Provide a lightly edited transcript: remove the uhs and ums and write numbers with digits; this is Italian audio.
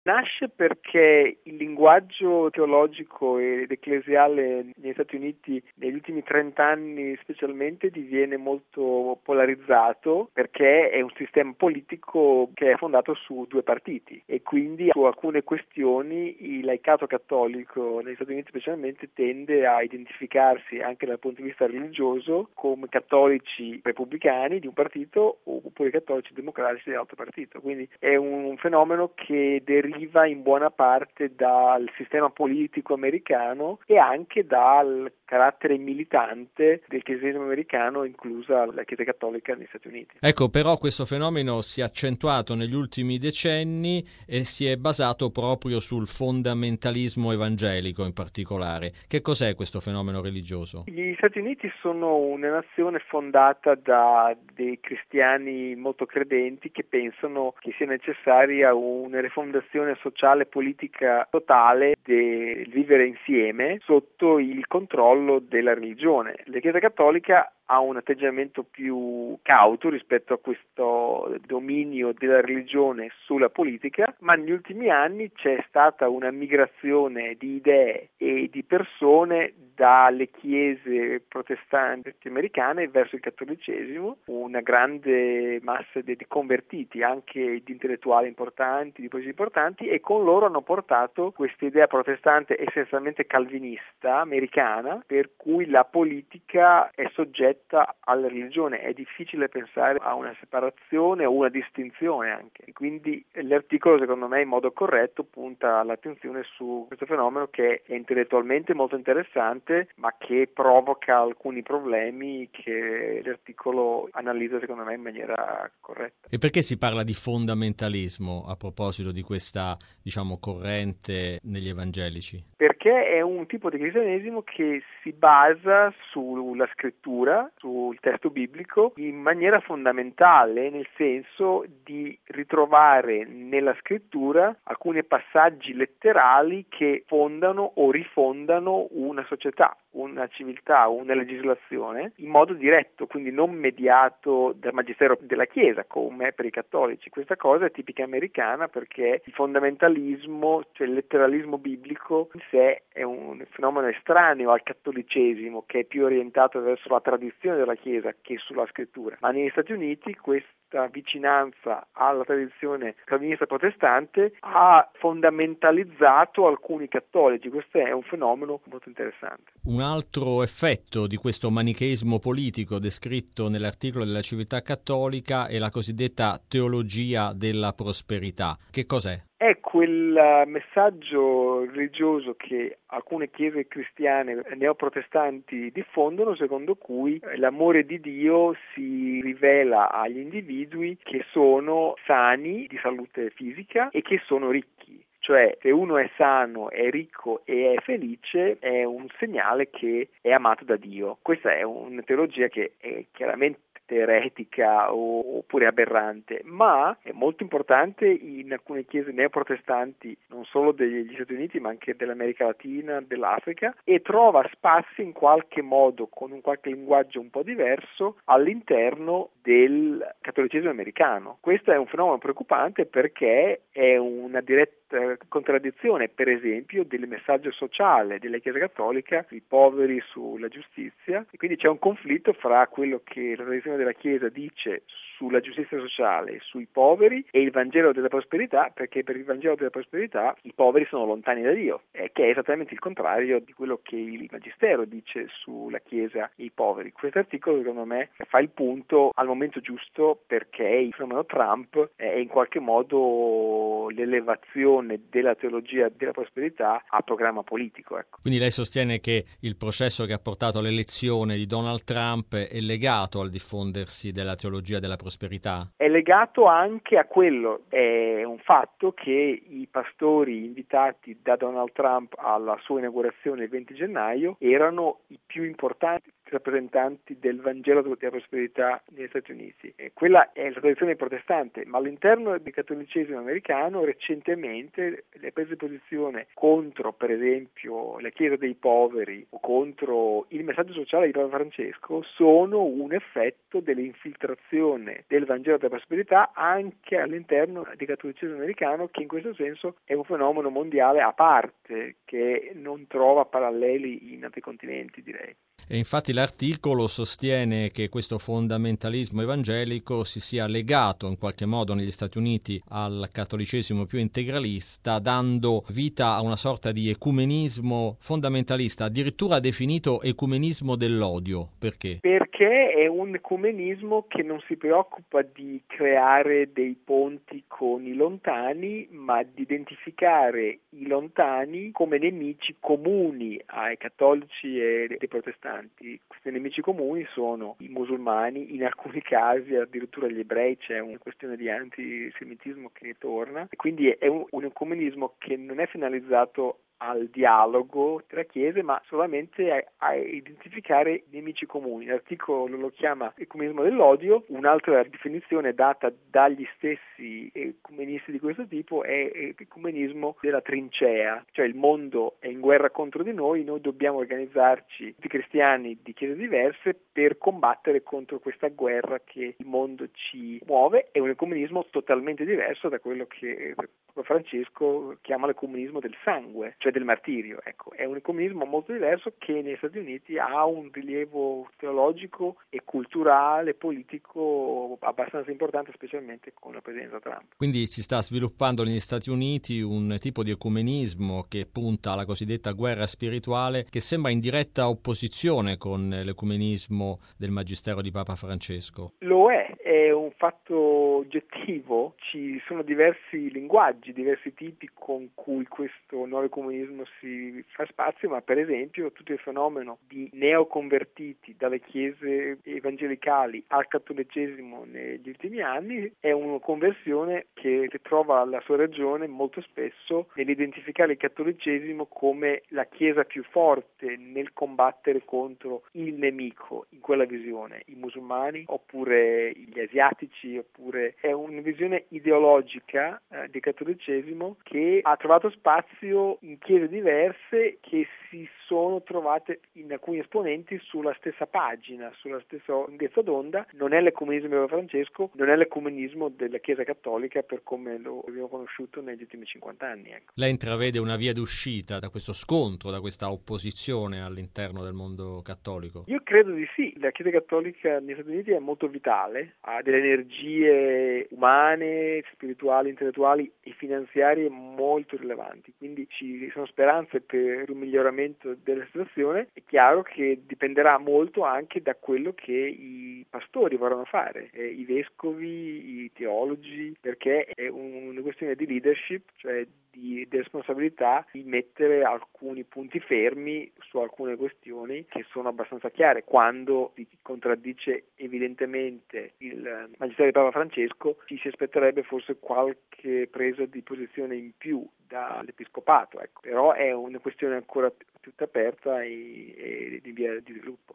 Nasce perché il linguaggio teologico ed ecclesiale negli Stati Uniti negli ultimi 30 anni specialmente diviene molto polarizzato, perché è un sistema politico che è fondato su due partiti e quindi su alcune questioni il laicato cattolico negli Stati Uniti specialmente tende a identificarsi anche dal punto di vista religioso come cattolici repubblicani di un partito oppure cattolici democratici dell'altro partito. Quindi è un fenomeno che deriva in buona parte dal sistema politico americano e anche dal carattere militante del cristianesimo americano, inclusa la Chiesa Cattolica negli Stati Uniti. Ecco, però questo fenomeno si è accentuato negli ultimi decenni e si è basato proprio sul fondamentalismo evangelico in particolare. Che cos'è questo fenomeno religioso? Gli Stati Uniti sono una nazione fondata da dei cristiani molto credenti che pensano che sia necessaria una rifondazione sociale e politica totale del vivere insieme sotto il controllo della religione. La Chiesa Cattolica ha un atteggiamento più cauto rispetto a questo dominio della religione sulla politica, ma negli ultimi anni c'è stata una migrazione di idee e di persone dalle chiese protestanti americane verso il cattolicesimo, una grande massa di convertiti, anche di intellettuali importanti, di poeti importanti, e con loro hanno portato questa idea protestante essenzialmente calvinista americana, per cui la politica è soggetta alla religione. È difficile pensare a una separazione o una distinzione anche, e quindi l'articolo secondo me in modo corretto punta l'attenzione su questo fenomeno che è intellettualmente molto interessante ma che provoca alcuni problemi che l'articolo analizza secondo me in maniera corretta. E perché si parla di fondamentalismo a proposito di questa, corrente negli evangelici? Perché è un tipo di cristianesimo che si basa sulla scrittura, sul testo biblico, in maniera fondamentale, nel senso di ritrovare nella scrittura alcuni passaggi letterali che fondano o rifondano una società, una civiltà, una legislazione in modo diretto, quindi non mediato dal magistero della Chiesa come per i cattolici. Questa cosa è tipica americana perché il fondamentalismo, cioè il letteralismo biblico in sé è un fenomeno estraneo al cattolicesimo, che è più orientato verso la tradizione della Chiesa che sulla scrittura. Ma negli Stati Uniti questa vicinanza alla tradizione calvinista protestante ha fondamentalizzato alcuni cattolici. Questo è un fenomeno molto interessante. Un altro effetto di questo manicheismo politico descritto nell'articolo della Civiltà Cattolica è la cosiddetta teologia della prosperità. Che cos'è? È quel messaggio religioso che alcune chiese cristiane neoprotestanti diffondono, secondo cui l'amore di Dio si rivela agli individui che sono sani di salute fisica e che sono ricchi. Cioè, se uno è sano, è ricco e è felice, è un segnale che è amato da Dio. Questa è una teologia che è chiaramente eretica oppure aberrante, ma è molto importante in alcune chiese neoprotestanti, non solo degli Stati Uniti ma anche dell'America Latina, dell'Africa, e trova spazio in qualche modo, con un qualche linguaggio un po' diverso, all'interno del cattolicesimo americano. Questo è un fenomeno preoccupante perché è una diretta contraddizione, per esempio, del messaggio sociale della Chiesa Cattolica sui poveri, sulla giustizia, e quindi c'è un conflitto fra quello che la tradizione della Chiesa dice sulla giustizia sociale, sui poveri, e il Vangelo della prosperità, perché per il Vangelo della prosperità i poveri sono lontani da Dio, che è esattamente il contrario di quello che il Magistero dice sulla Chiesa e i poveri. Questo articolo secondo me fa il punto al momento giusto, perché il fenomeno Trump è in qualche modo l'elevazione della teologia della prosperità a programma politico. Ecco. Quindi lei sostiene che il processo che ha portato all'elezione di Donald Trump è legato al diffondersi della teologia della prosperità? È legato anche a quello, è un fatto che i pastori invitati da Donald Trump alla sua inaugurazione il 20 gennaio erano i più importanti rappresentanti del Vangelo della prosperità negli Stati Uniti. E quella è la tradizione protestante, ma all'interno del cattolicesimo americano recentemente le prese posizione contro, per esempio, la Chiesa dei poveri o contro il messaggio sociale di Papa Francesco sono un effetto dell'infiltrazione del Vangelo della prosperità anche all'interno del cattolicesimo americano, che in questo senso è un fenomeno mondiale a parte, che non trova paralleli in altri continenti, direi. E infatti l'articolo sostiene che questo fondamentalismo evangelico si sia legato in qualche modo negli Stati Uniti al cattolicesimo più integralista, dando vita a una sorta di ecumenismo fondamentalista, addirittura definito ecumenismo dell'odio. Perché? Perché è un ecumenismo che non si preoccupa di creare dei ponti con i lontani, ma di identificare i lontani come nemici comuni ai cattolici e ai protestanti. Questi nemici comuni sono i musulmani, in alcuni casi addirittura gli ebrei, c'è una questione di antisemitismo che torna, e quindi è un ecumenismo che non è finalizzato al dialogo tra chiese, ma solamente a identificare nemici comuni. L'articolo lo chiama ecumenismo dell'odio, un'altra definizione data dagli stessi ecumenisti di questo tipo è ecumenismo della trincea, cioè il mondo è in guerra contro di noi dobbiamo organizzarci, tutti cristiani di chiese diverse, per combattere contro questa guerra che il mondo ci muove. È un ecumenismo totalmente diverso da quello che Papa Francesco chiama l'ecumenismo del sangue, cioè del martirio. Ecco, è un ecumenismo molto diverso che negli Stati Uniti ha un rilievo teologico e culturale, politico abbastanza importante, specialmente con la presidenza Trump. Quindi si sta sviluppando negli Stati Uniti un tipo di ecumenismo che punta alla cosiddetta guerra spirituale, che sembra in diretta opposizione con l'ecumenismo del magistero di Papa Francesco. Lo è un fatto oggettivo, ci sono diversi linguaggi, diversi tipi con cui questo nuovo ecumenismo si fa spazio, ma per esempio tutto il fenomeno di neoconvertiti dalle chiese evangelicali al cattolicesimo negli ultimi anni è una conversione che trova la sua ragione molto spesso nell'identificare il cattolicesimo come la chiesa più forte nel combattere contro il nemico, in quella visione, i musulmani oppure gli asiatici, oppure è una visione ideologica del cattolicesimo che ha trovato spazio in chiese diverse che si sono trovate in alcuni esponenti sulla stessa pagina, sulla stessa lunghezza d'onda. Non è l'ecumenismo di Papa Francesco, non è l'ecumenismo della Chiesa Cattolica per come lo abbiamo conosciuto negli ultimi 50 anni. Ecco. Lei intravede una via d'uscita da questo scontro, da questa opposizione all'interno del mondo cattolico? Io credo di sì. La Chiesa Cattolica negli Stati Uniti è molto vitale, ha delle energie umane, spirituali, intellettuali e finanziarie molto rilevanti, quindi ci sono speranze per un miglioramento della situazione. È chiaro che dipenderà molto anche da quello che i pastori vorranno fare, i vescovi, i teologi, perché è una questione di leadership, cioè di responsabilità di mettere alcuni punti fermi su alcune questioni che sono abbastanza chiare. Quando si contraddice evidentemente il magistero di Papa Francesco, ci si aspetterebbe forse qualche presa di posizione in più dall'episcopato, ecco. Però è una questione ancora tutta aperta e di via di sviluppo.